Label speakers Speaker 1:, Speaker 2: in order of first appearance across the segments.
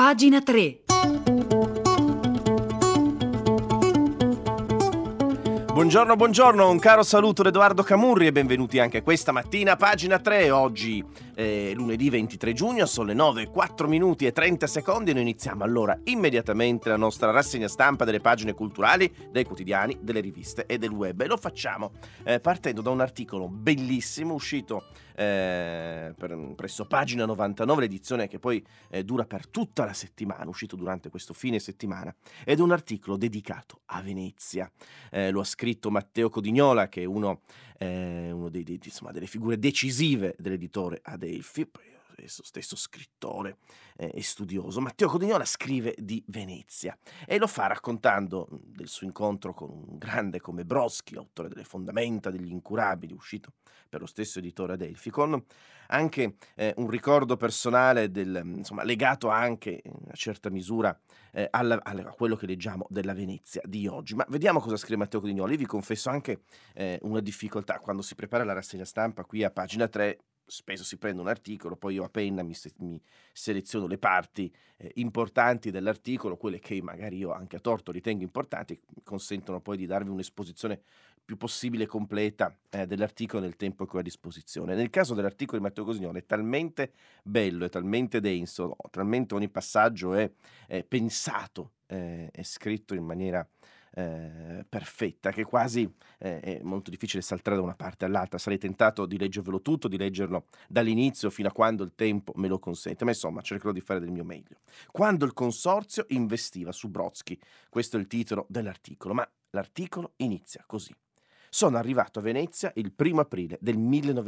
Speaker 1: Pagina 3.
Speaker 2: Buongiorno, un caro saluto da Edoardo Camurri e benvenuti anche questa mattina a Pagina 3. Oggi lunedì 23 giugno, sono le 9:04 e 30 secondi e noi iniziamo allora immediatamente la nostra rassegna stampa delle pagine culturali, dei quotidiani, delle riviste e del web. E lo facciamo partendo da un articolo bellissimo uscito presso Pagina 99, l'edizione che poi dura per tutta la settimana, uscito durante questo fine settimana, ed è un articolo dedicato a Venezia. Lo ha scritto Matteo Codignola, che è uno delle figure decisive dell'editore Adelphi, poi esso stesso scrittore e studioso. Matteo Codignola scrive di Venezia e lo fa raccontando del suo incontro con un grande come Brodsky, autore delle Fondamenta degli Incurabili, uscito per lo stesso editore Adelphi, con anche un ricordo personale legato anche in una certa misura a quello che leggiamo della Venezia di oggi. Ma vediamo cosa scrive Matteo Codignola. Io vi confesso anche una difficoltà quando si prepara la rassegna stampa qui a Pagina 3. Spesso si prende un articolo, poi io a penna mi seleziono le parti importanti dell'articolo, quelle che magari io anche a torto ritengo importanti, mi consentono poi di darvi un'esposizione più possibile completa dell'articolo nel tempo che ho a disposizione. Nel caso dell'articolo di Matteo Codignola è talmente bello, è talmente denso, talmente ogni passaggio è pensato, è scritto in maniera perfetta, che quasi è molto difficile saltare da una parte all'altra. Sarei tentato di leggervelo tutto, di leggerlo dall'inizio fino a quando il tempo me lo consente, ma insomma cercherò di fare del mio meglio. Quando il consorzio investiva su Brodsky, questo è il titolo dell'articolo, ma l'articolo inizia così. Sono arrivato a Venezia il 1° aprile del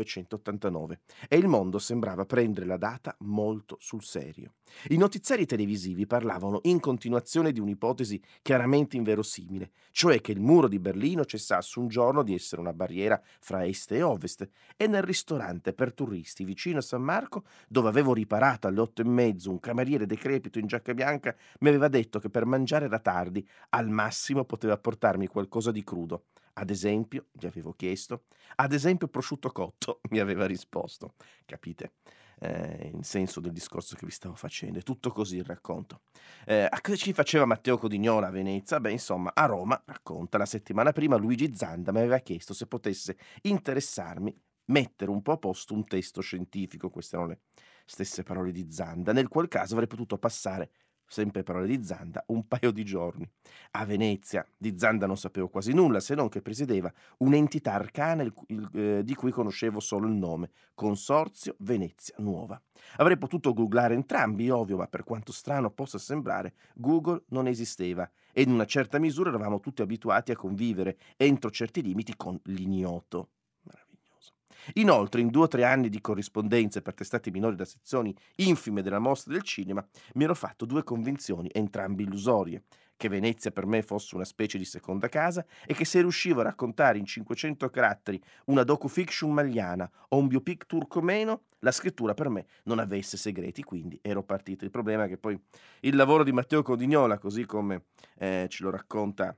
Speaker 2: 1989 e il mondo sembrava prendere la data molto sul serio. I notiziari televisivi parlavano in continuazione di un'ipotesi chiaramente inverosimile, cioè che il muro di Berlino cessasse un giorno di essere una barriera fra est e ovest, e nel ristorante per turisti vicino a San Marco, dove avevo riparato alle 8:30, un cameriere decrepito in giacca bianca mi aveva detto che per mangiare era tardi, al massimo poteva portarmi qualcosa di crudo. Ad esempio, gli avevo chiesto, ad esempio prosciutto cotto, mi aveva risposto. Capite il senso del discorso che vi stavo facendo? È tutto così il racconto. A cosa ci faceva Matteo Codignola a Venezia? Beh, insomma, a Roma, racconta, la settimana prima Luigi Zanda mi aveva chiesto se potesse interessarmi, mettere un po' a posto un testo scientifico, queste erano le stesse parole di Zanda, nel qual caso avrei potuto passare, sempre parole di Zanda, un paio di giorni. A Venezia di Zanda non sapevo quasi nulla, se non che presiedeva un'entità arcana di cui conoscevo solo il nome, Consorzio Venezia Nuova. Avrei potuto googlare entrambi, ovvio, ma per quanto strano possa sembrare, Google non esisteva e in una certa misura eravamo tutti abituati a convivere entro certi limiti con l'ignoto. Meraviglioso. Inoltre, in 2 o 3 anni di corrispondenze per testate minori da sezioni infime della Mostra del Cinema, mi ero fatto 2 convinzioni, entrambe illusorie: che Venezia per me fosse una specie di seconda casa e che se riuscivo a raccontare in 500 caratteri una docufiction magliana o un biopic turcomeno, la scrittura per me non avesse segreti, quindi ero partito. Il problema è che poi il lavoro di Matteo Codignola, così come ce lo racconta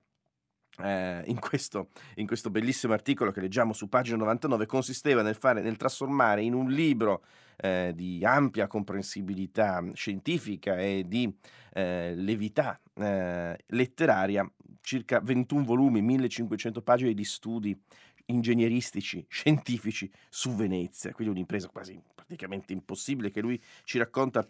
Speaker 2: in questo bellissimo articolo che leggiamo su Pagina 99, consisteva nel trasformare in un libro di ampia comprensibilità scientifica e di levità letteraria circa 21 volumi, 1500 pagine di studi ingegneristici, scientifici su Venezia, quindi un'impresa quasi praticamente impossibile che lui ci racconta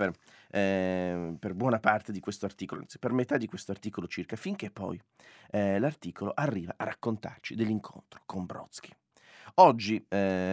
Speaker 2: per buona parte di questo articolo, anzi per metà di questo articolo circa, finché poi l'articolo arriva a raccontarci dell'incontro con Brodsky. Oggi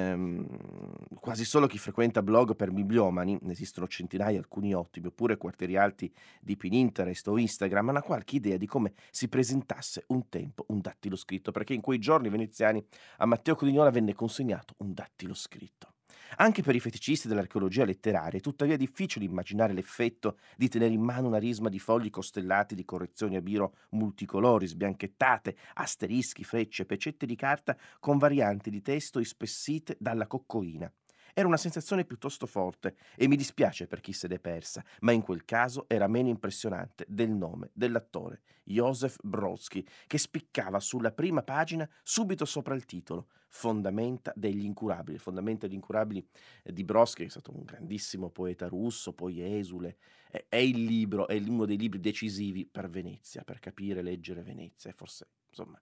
Speaker 2: quasi solo chi frequenta blog per bibliomani, ne esistono centinaia, alcuni ottimi, oppure quartieri alti di Pinterest o Instagram, hanno qualche idea di come si presentasse un tempo un dattilo scritto, perché in quei giorni veneziani a Matteo Codignola venne consegnato un dattilo scritto. Anche per i feticisti dell'archeologia letteraria è tuttavia difficile immaginare l'effetto di tenere in mano una risma di fogli costellati di correzioni a biro multicolori, sbianchettate, asterischi, frecce, pecette di carta con varianti di testo ispessite dalla coccoina. Era una sensazione piuttosto forte e mi dispiace per chi se l'è persa, ma in quel caso era meno impressionante del nome dell'attore, Joseph Brodsky, che spiccava sulla prima pagina subito sopra il titolo, Fondamenta degli incurabili. Fondamenta degli incurabili di Brodsky, che è stato un grandissimo poeta russo, poi esule. È il libro, è uno dei libri decisivi per Venezia, per capire e leggere Venezia, e forse, insomma,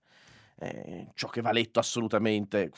Speaker 2: ciò che va letto assolutamente,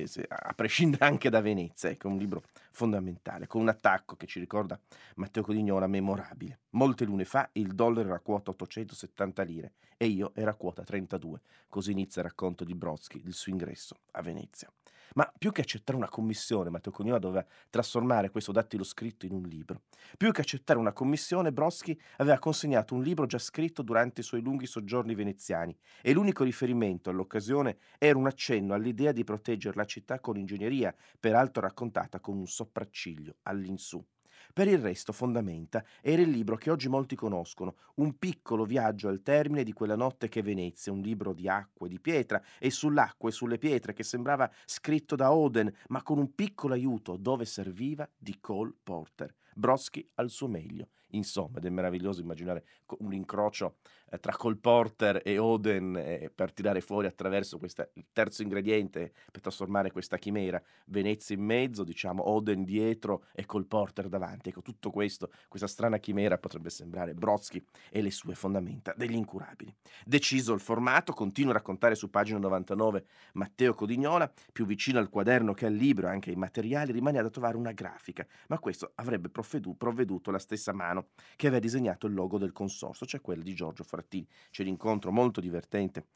Speaker 2: a prescindere anche da Venezia. Ecco, un libro fondamentale, con un attacco che ci ricorda Matteo Codignola memorabile. Molte lune fa il dollaro era a quota 870 lire e io era a quota 32. Così inizia il racconto di Brodsky, il suo ingresso a Venezia. Ma più che accettare una commissione, Matteo Codignola doveva trasformare questo dattilo scritto in un libro. Più che accettare una commissione, Brodsky aveva consegnato un libro già scritto durante i suoi lunghi soggiorni veneziani e l'unico riferimento all'occasione era un accenno all'idea di proteggere la città con ingegneria, peraltro raccontata con un sopracciglio all'insù. Per il resto, Fondamenta era il libro che oggi molti conoscono, un piccolo viaggio al termine di quella notte che è Venezia, un libro di acqua e di pietra e sull'acqua e sulle pietre che sembrava scritto da Oden, ma con un piccolo aiuto dove serviva di Cole Porter. Brodsky al suo meglio. Insomma, ed è meraviglioso immaginare un incrocio tra Cole Porter e Oden per tirare fuori attraverso il terzo ingrediente per trasformare questa chimera. Venezia in mezzo, diciamo Oden dietro e Cole Porter davanti. Ecco, tutto questo, questa strana chimera potrebbe sembrare Brodsky e le sue fondamenta degli incurabili. Deciso il formato, continua a raccontare su pagina 99 Matteo Codignola, più vicino al quaderno che al libro, anche ai materiali, rimane da trovare una grafica, ma questo avrebbe provveduto la stessa mano che aveva disegnato il logo del consorzio, cioè quello di Giorgio Forattini. C'è l'incontro molto divertente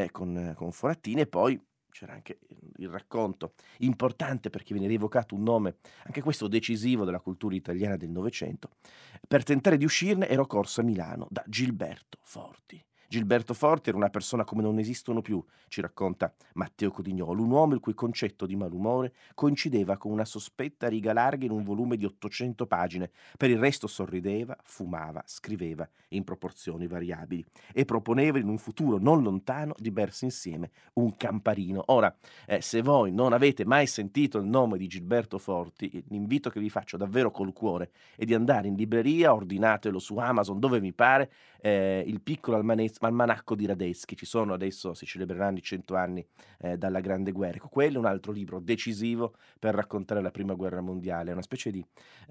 Speaker 2: con Forattini e poi c'era anche il racconto importante perché viene rievocato un nome, anche questo decisivo della cultura italiana del Novecento. Per tentare di uscirne ero corso a Milano da Gilberto Forti. Gilberto Forti era una persona come non esistono più, ci racconta Matteo Codignolo, un uomo il cui concetto di malumore coincideva con una sospetta riga larga in un volume di 800 pagine. Per il resto sorrideva, fumava, scriveva in proporzioni variabili e proponeva in un futuro non lontano di bersi insieme un camparino. Ora, se voi non avete mai sentito il nome di Gilberto Forti, l'invito che vi faccio davvero col cuore è di andare in libreria, ordinatelo su Amazon dove vi pare, il piccolo almanacco di Radetzky. Ci sono adesso, si celebreranno i 100 anni dalla Grande Guerra. Ecco, quello è un altro libro decisivo per raccontare la Prima Guerra Mondiale. È una specie di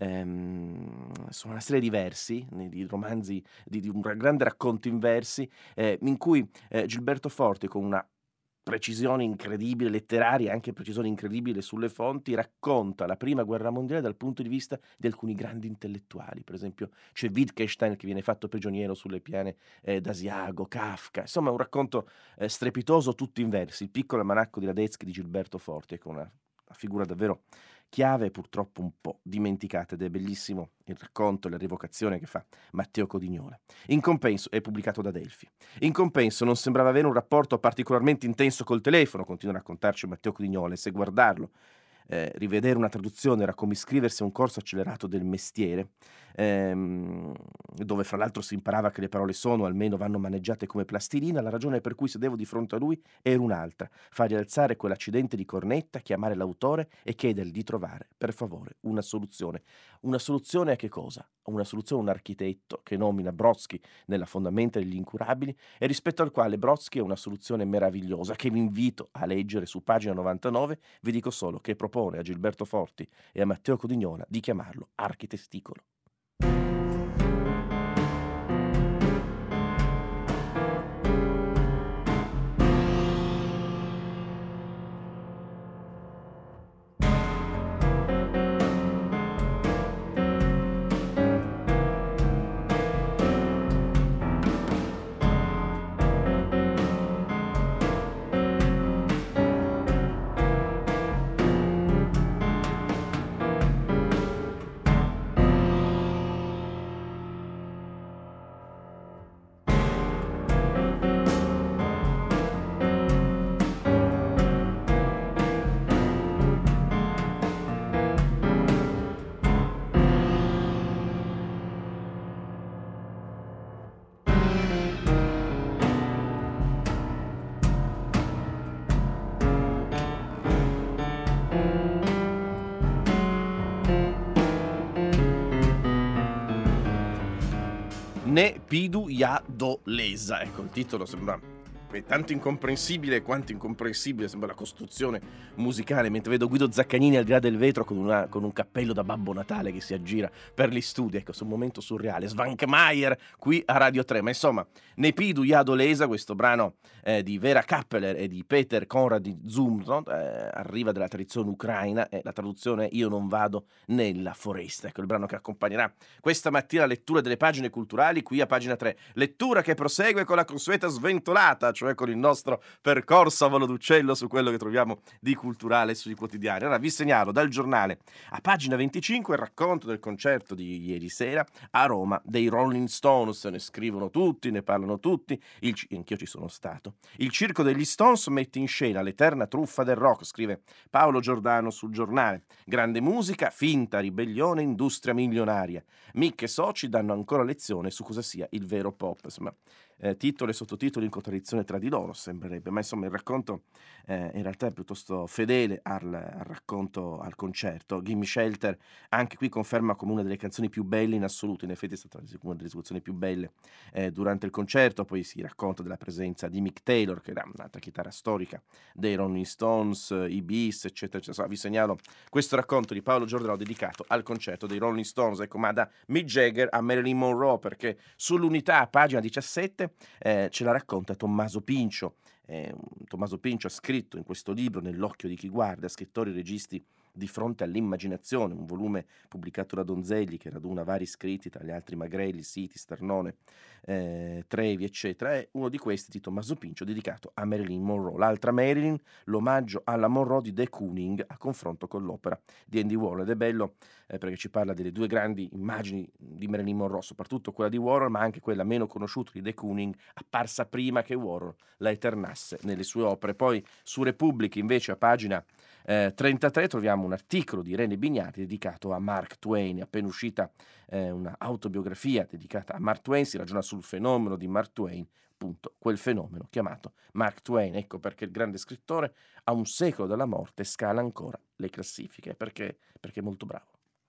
Speaker 2: sono una serie di versi, di romanzi, di un grande racconto in versi, in cui Gilberto Forti, con una precisione incredibile, letteraria, anche precisione incredibile sulle fonti, racconta la Prima Guerra Mondiale dal punto di vista di alcuni grandi intellettuali. Per esempio c'è Wittgenstein che viene fatto prigioniero sulle piane d'Asiago, Kafka. Insomma, è un racconto strepitoso, tutto in versi. Il piccolo almanacco di Radetzky di Gilberto Forti, con una figura davvero chiave, purtroppo un po' dimenticata, ed è bellissimo il racconto e la rievocazione che fa Matteo Codignola. In compenso, è pubblicato da Delfi. In compenso non sembrava avere un rapporto particolarmente intenso col telefono, continua a raccontarci Matteo Codignola, e se guardarlo, rivedere una traduzione era come iscriversi a un corso accelerato del mestiere, dove fra l'altro si imparava che le parole sono, o almeno vanno maneggiate come plastilina. La ragione per cui sedevo di fronte a lui era un'altra: fargli alzare quell'accidente di cornetta, chiamare l'autore e chiedergli di trovare, per favore, una soluzione. Una soluzione a che cosa? Una soluzione a un architetto che nomina Brodsky nella Fondamenta degli Incurabili e rispetto al quale Brodsky è una soluzione meravigliosa che vi invito a leggere su pagina 99. Vi dico solo che propone a Gilberto Forti e a Matteo Codignola di chiamarlo architesticolo. Ne pidu ja doleza. Ecco, il titolo sembra tanto incomprensibile quanto incomprensibile sembra la costruzione musicale, mentre vedo Guido Zaccagnini al di là del vetro con un cappello da Babbo Natale che si aggira per gli studi. Ecco, su un momento surreale. Svankmajer qui a Radio 3. Ma insomma, Ne pidu ja doleza, questo brano di Vera Kappeler e di Peter Konrad Zumthor, arriva dalla tradizione ucraina, e la traduzione è Io non vado nella foresta. Ecco il brano che accompagnerà questa mattina la lettura delle pagine culturali qui a pagina 3. Lettura che prosegue con la consueta sventolata, cioè con il nostro percorso a volo d'uccello su quello che troviamo di culturale sui quotidiani. Ora vi segnalo dal giornale a pagina 25 il racconto del concerto di ieri sera a Roma dei Rolling Stones. Ne scrivono tutti, ne parlano tutti, anch'io ci sono stato. Il circo degli Stones mette in scena l'eterna truffa del rock, scrive Paolo Giordano sul giornale. Grande musica, finta ribellione, industria milionaria. Mick e soci danno ancora lezione su cosa sia il vero pop. Insomma, titoli e sottotitoli in contraddizione tra di loro sembrerebbe, ma insomma il racconto in realtà è piuttosto fedele al racconto, al concerto. Gimme Shelter anche qui conferma come una delle canzoni più belle in assoluto, in effetti è stata una delle esecuzioni più belle durante il concerto. Poi si racconta della presenza di Mick Taylor, che era un'altra chitarra storica dei Rolling Stones, i Beast, eccetera, eccetera. Vi segnalo questo racconto di Paolo Giordano dedicato al concerto dei Rolling Stones, ecco, ma da Mick Jagger a Marilyn Monroe, perché sull'Unità, pagina 17, ce la racconta Tommaso Pincio. Tommaso Pincio ha scritto in questo libro, Nell'occhio di chi guarda, scrittori e registi di fronte all'immaginazione, un volume pubblicato da Donzelli che raduna vari scritti, tra gli altri Magrelli, Siti, Sternone, Trevi, eccetera. È uno di questi di Tommaso Pincio dedicato a Marilyn Monroe. L'altra Marilyn, l'omaggio alla Monroe di De Kooning a confronto con l'opera di Andy Warhol. Ed è bello perché ci parla delle due grandi immagini di Marilyn Monroe, soprattutto quella di Warhol, ma anche quella meno conosciuta di De Kooning, apparsa prima che Warhol la eternasse nelle sue opere. Poi su Repubblica invece a pagina 33 troviamo un articolo di Irene Bignati dedicato a Mark Twain. È appena uscita una autobiografia dedicata a Mark Twain, si ragiona sul fenomeno di Mark Twain, appunto quel fenomeno chiamato Mark Twain. Ecco perché il grande scrittore a un secolo dalla morte scala ancora le classifiche, perché è molto bravo.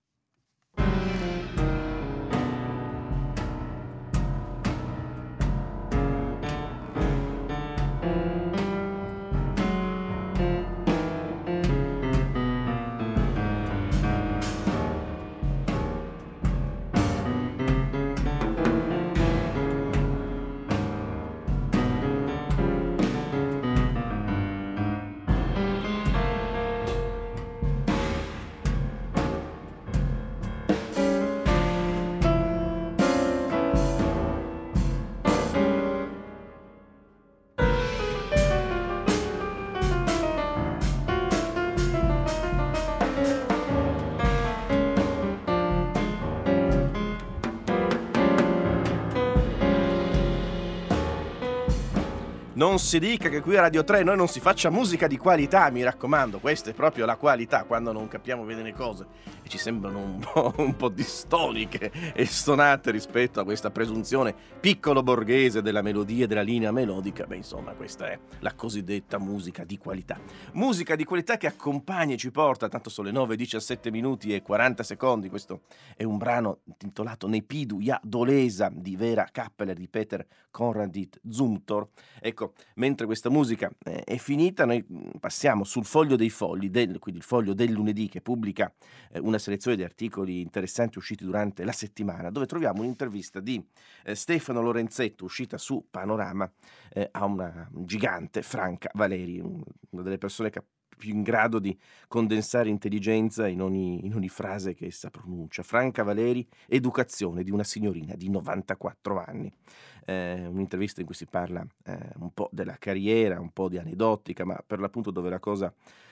Speaker 2: Non si dica che qui a Radio 3 noi non si faccia musica di qualità, mi raccomando, questa è proprio la qualità, quando non capiamo bene le cose e ci sembrano un po' distoniche e stonate rispetto a questa presunzione piccolo borghese della melodia e della linea melodica. Beh, insomma, questa è la cosiddetta musica di qualità. Musica di qualità che accompagna e ci porta, tanto sono le 9:17 minuti e 40 secondi, questo è un brano intitolato Ne pidu ja doleza di Vera Kappeler, di Peter Konrad Zumthor. Ecco, mentre questa musica è finita, noi passiamo sul Foglio dei Fogli, quindi il Foglio del lunedì, che pubblica una selezione di articoli interessanti usciti durante la settimana, dove troviamo un'intervista di Stefano Lorenzetto uscita su Panorama a una gigante, Franca Valeri, una delle persone più in grado di condensare intelligenza in ogni frase che essa pronuncia. Franca Valeri, educazione di una signorina di 94 anni. Un'intervista in cui si parla un po' della carriera, un po' di aneddotica, ma per l'appunto dove la cosa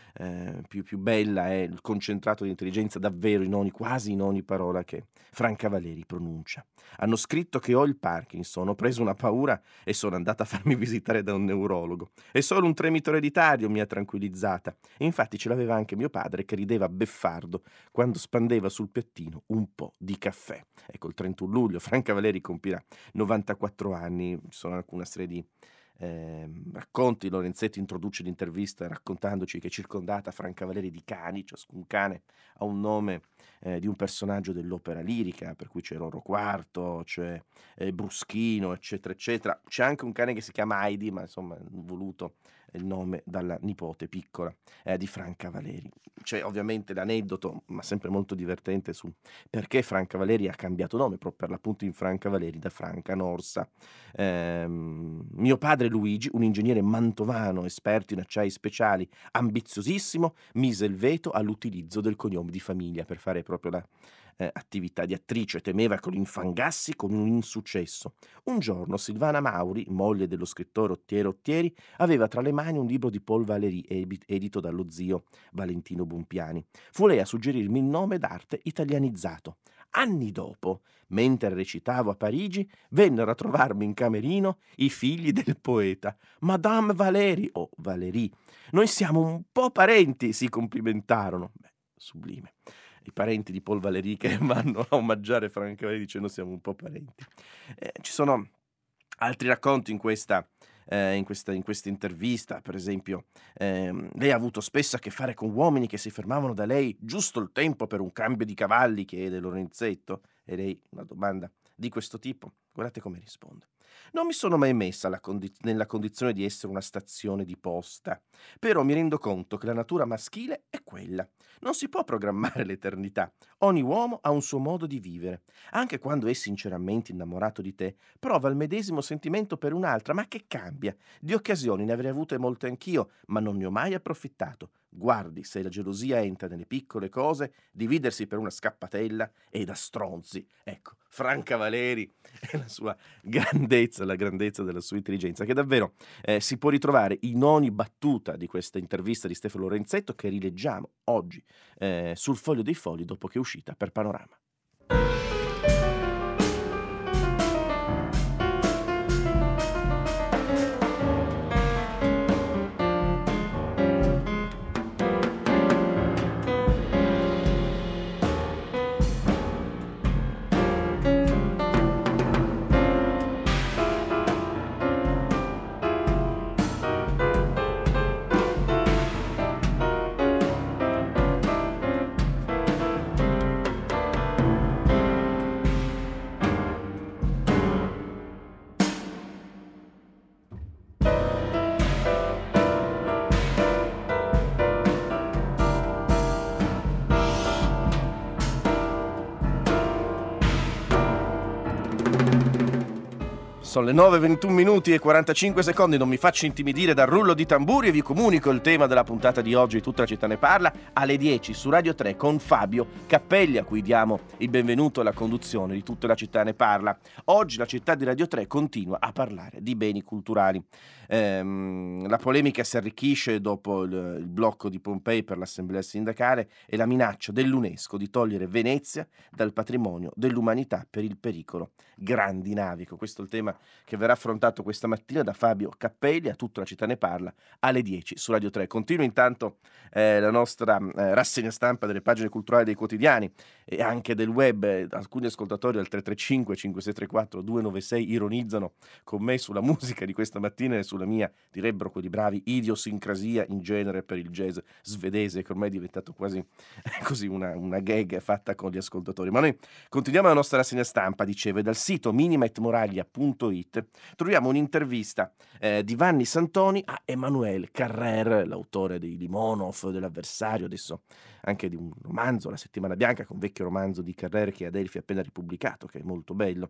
Speaker 2: più bella è il concentrato di intelligenza davvero quasi in ogni parola che Franca Valeri pronuncia. Hanno scritto che ho il Parkinson, ho preso una paura e sono andata a farmi visitare da un neurologo. È solo un tremito ereditario, mi ha tranquillizzata. E infatti ce l'aveva anche mio padre, che rideva beffardo quando spandeva sul piattino un po' di caffè. Ecco, il 31 luglio Franca Valeri compirà 94 anni, ci sono anche una serie di racconti. Lorenzetti introduce l'intervista raccontandoci che è circondata Franca Valeri di cani, ciascun cane ha un nome di un personaggio dell'opera lirica, per cui c'è Roro Quarto, c'è Bruschino, eccetera, eccetera. C'è anche un cane che si chiama Heidi, ma insomma voluto il nome dalla nipote piccola di Franca Valeri. C'è ovviamente l'aneddoto, ma sempre molto divertente, su perché Franca Valeri ha cambiato nome, proprio per l'appunto in Franca Valeri, da Franca Norsa. Mio padre Luigi, un ingegnere mantovano, esperto in acciai speciali, ambiziosissimo, mise il veto all'utilizzo del cognome di famiglia per fare proprio la attività di attrice. Temeva che lo infangassi con un insuccesso. Un giorno Silvana Mauri, moglie dello scrittore Ottiero Ottieri, aveva tra le mani un libro di Paul Valéry edito dallo zio Valentino Bompiani. Fu lei a suggerirmi il nome d'arte italianizzato. Anni dopo, mentre recitavo a Parigi, vennero a trovarmi in camerino i figli del poeta, Madame Valéry o Valéry. Noi siamo un po' parenti, si complimentarono. Beh, sublime. I parenti di Paul Valéry che vanno a omaggiare Franca Valeri dicendo siamo un po' parenti. Ci sono altri racconti in questa intervista. Per esempio, lei ha avuto spesso a che fare con uomini che si fermavano da lei giusto il tempo per un cambio di cavalli, chiede Lorenzetto, e lei una domanda di questo tipo, guardate come risponde: non mi sono mai messa nella condizione di essere una stazione di posta, però mi rendo conto che la natura maschile è quella. Non si può programmare l'eternità. Ogni uomo ha un suo modo di vivere. Anche quando è sinceramente innamorato di te, prova il medesimo sentimento per un'altra, ma che cambia. Di occasioni ne avrei avute molte anch'io, ma non ne ho mai approfittato. Guardi, se la gelosia entra nelle piccole cose, dividersi per una scappatella è da stronzi. Ecco, Franca Valeri e la sua grandezza, la grandezza della sua intelligenza, che davvero si può ritrovare in ogni battuta di questa intervista di Stefano Lorenzetto, che rileggiamo oggi sul Foglio dei Fogli dopo che è uscita per Panorama. Sono le 9:21 e 45 secondi, non mi faccio intimidire dal rullo di tamburi e vi comunico il tema della puntata di oggi, Tutta la città ne parla, alle 10 su Radio 3 con Fabio Cappelli, a cui diamo il benvenuto alla conduzione di Tutta la città ne parla. Oggi la città di Radio 3 continua a parlare di beni culturali. La polemica si arricchisce dopo il blocco di Pompei per l'assemblea sindacale e la minaccia dell'UNESCO di togliere Venezia dal patrimonio dell'umanità per il pericolo grandinavico. Questo è il tema che verrà affrontato questa mattina da Fabio Cappelli a Tutta la città ne parla alle 10 su Radio 3. Continua intanto la nostra rassegna stampa delle pagine culturali dei quotidiani e anche del web. Alcuni ascoltatori al 335 5634 296 ironizzano con me sulla musica di questa mattina e sulla mia, direbbero quelli bravi, idiosincrasia in genere per il jazz svedese, che ormai è diventato quasi così una gag fatta con gli ascoltatori. Ma noi continuiamo la nostra rassegna stampa, dicevo, e dal sito minimetmoraglia.it troviamo un'intervista di Vanni Santoni a Emmanuel Carrère, l'autore di Limonov, dell'Avversario, adesso anche di un romanzo, La settimana bianca, che è un vecchio romanzo di Carrère che Adelphi ha appena ripubblicato, che è molto bello.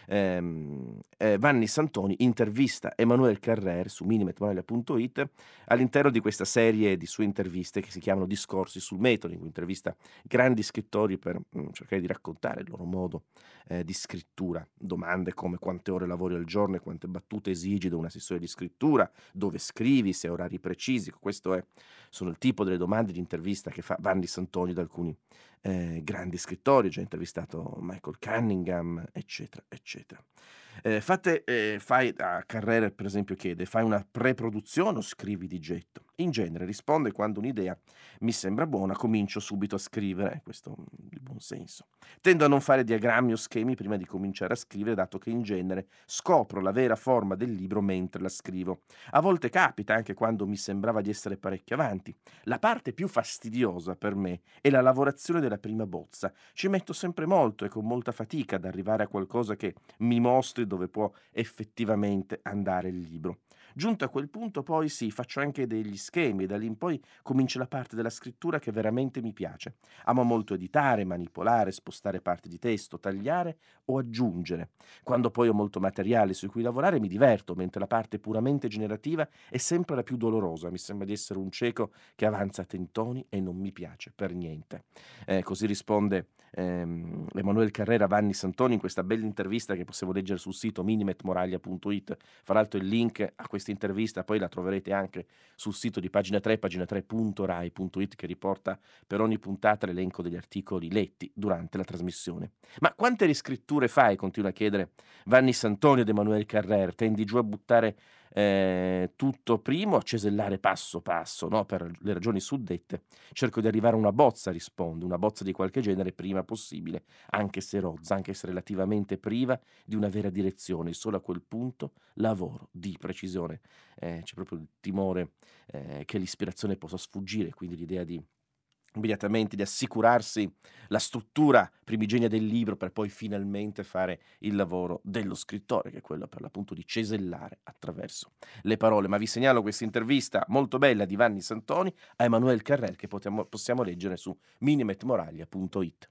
Speaker 2: Vanni Santoni intervista Emmanuel Carrère su minimetmoraglia.it all'interno di questa serie di sue interviste che si chiamano Discorsi sul metodo, in cui intervista grandi scrittori per cercare di raccontare il loro modo di scrittura. Domande come: quante ore lavori al giorno e quante battute esigi da una sessione di scrittura, dove scrivi, se hai orari precisi. Sono il tipo delle domande di intervista che fa Vanni Santoni ad alcuni grandi scrittori. Ho già intervistato Michael Cunningham, eccetera, eccetera. Fai a Carrère, per esempio, chiede: fai una pre-produzione o scrivi di getto? In genere risponde quando un'idea mi sembra buona, comincio subito a scrivere, questo di buon senso. Tendo a non fare diagrammi o schemi prima di cominciare a scrivere, dato che in genere scopro la vera forma del libro mentre la scrivo. A volte capita anche quando mi sembrava di essere parecchio avanti. La parte più fastidiosa per me è la lavorazione della prima bozza. Ci metto sempre molto e con molta fatica ad arrivare a qualcosa che mi mostri dove può effettivamente andare il libro. Giunto a quel punto poi sì, faccio anche degli schemi e da lì in poi comincia la parte della scrittura che veramente mi piace. Amo molto editare, manipolare, spostare parti di testo, tagliare o aggiungere. Quando poi ho molto materiale su cui lavorare mi diverto, mentre la parte puramente generativa è sempre la più dolorosa. Mi sembra di essere un cieco che avanza a tentoni e non mi piace per niente. Così risponde Emanuele Carrera a Vanni Santoni in questa bella intervista che possiamo leggere sul sito minimetmoraglia.it. Fra l'altro il link a questa intervista poi la troverete anche sul sito di Pagina 3, pagina3.rai.it, che riporta per ogni puntata l'elenco degli articoli letti durante la trasmissione. Ma quante riscritture fai? Continua a chiedere Vanni Santoni ad Emanuele Carrera. Tendi giù a buttare tutto primo, a cesellare passo passo, no? Per le ragioni suddette cerco di arrivare a una bozza, risponde, una bozza di qualche genere prima possibile, anche se rozza, anche se relativamente priva di una vera direzione. Solo a quel punto lavoro di precisione. C'è proprio il timore che l'ispirazione possa sfuggire, quindi l'idea di immediatamente di assicurarsi la struttura primigenia del libro per poi finalmente fare il lavoro dello scrittore, che è quello per l'appunto di cesellare attraverso le parole. Ma vi segnalo questa intervista molto bella di Vanni Santoni a Emanuele Carrel che possiamo leggere su minimetmoraglia.it.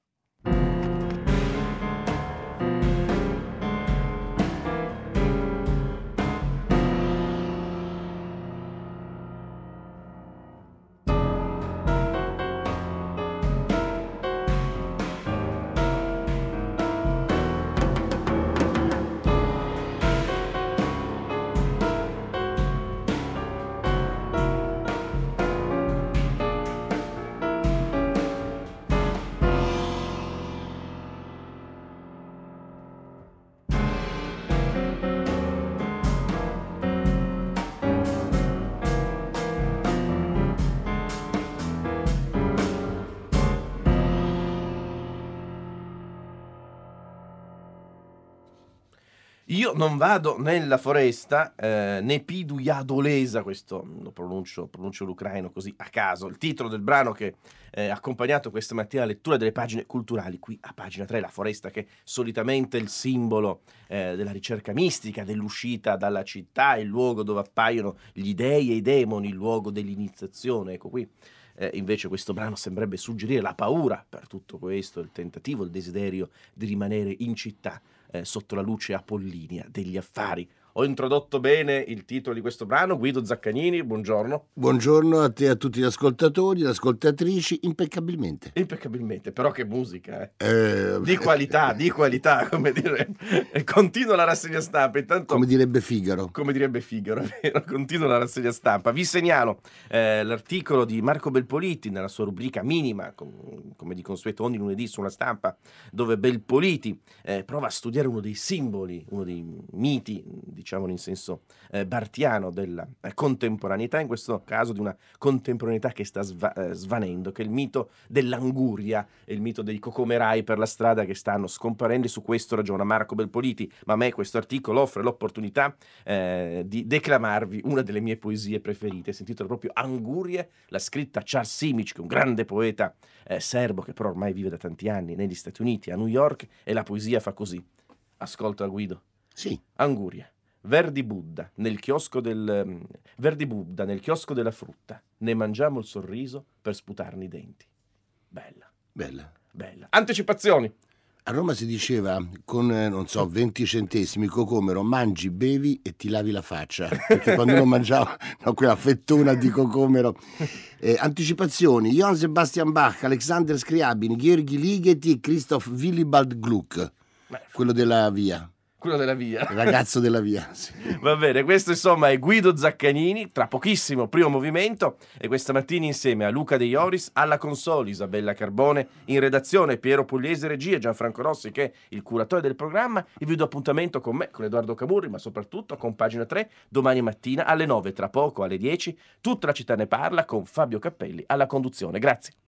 Speaker 2: Io non vado nella foresta, né pidu iadolesa, questo lo pronuncio l'ucraino così a caso, il titolo del brano che ha accompagnato questa mattina la lettura delle pagine culturali, qui a Pagina 3, la foresta che solitamente è il simbolo della ricerca mistica, dell'uscita dalla città, il luogo dove appaiono gli dei e i demoni, il luogo dell'iniziazione, ecco qui. Invece questo brano sembrerebbe suggerire la paura per tutto questo, il tentativo, il desiderio di rimanere in città sotto la luce apollinea degli affari. Ho introdotto bene il titolo di questo brano. Guido Zaccagnini, buongiorno.
Speaker 1: Buongiorno a te e a tutti gli ascoltatori, le ascoltatrici, impeccabilmente.
Speaker 2: Impeccabilmente, però che musica, di qualità, come dire. Continua la rassegna stampa. Intanto,
Speaker 1: come direbbe Figaro.
Speaker 2: Come direbbe Figaro, è vero, continua la rassegna stampa. Vi segnalo l'articolo di Marco Belpoliti nella sua rubrica minima, come di consueto ogni lunedì sulla Stampa, dove Belpoliti prova a studiare uno dei simboli, uno dei miti, diciamo in senso bartiano della contemporaneità, in questo caso di una contemporaneità che sta svanendo, che è il mito dell'anguria e il mito dei cocomerai per la strada che stanno scomparendo. E su questo ragiona Marco Belpoliti, ma a me questo articolo offre l'opportunità di declamarvi una delle mie poesie preferite. Si intitola proprio Angurie, l'ha scritta Charles Simic, che è un grande poeta serbo che però ormai vive da tanti anni negli Stati Uniti, a New York, e la poesia fa così. Ascolta, Guido.
Speaker 1: Sì.
Speaker 2: Anguria. Verdi Buddha nel chiosco della frutta. Ne mangiamo il sorriso per sputarne i denti. Bella. Anticipazioni.
Speaker 1: A Roma si diceva con, 20 centesimi cocomero, mangi, bevi e ti lavi la faccia. Perché quando uno mangiava quella fettona di cocomero. Anticipazioni. Johann Sebastian Bach, Alexander Scriabin, Gheorghi Ligeti e Christoph Willibald Gluck. Quello della via.
Speaker 2: Quello della via.
Speaker 1: Il ragazzo della via. Sì.
Speaker 2: Va bene, questo insomma è Guido Zaccagnini, tra pochissimo primo movimento, e questa mattina insieme a Luca De Ioris alla console, Isabella Carbone in redazione, Piero Pugliese regia, Gianfranco Rossi che è il curatore del programma. Il video appuntamento con me, con Edoardo Camurri, ma soprattutto con Pagina 3 domani mattina alle 9, tra poco alle 10 tutta la città ne parla con Fabio Cappelli alla conduzione. Grazie.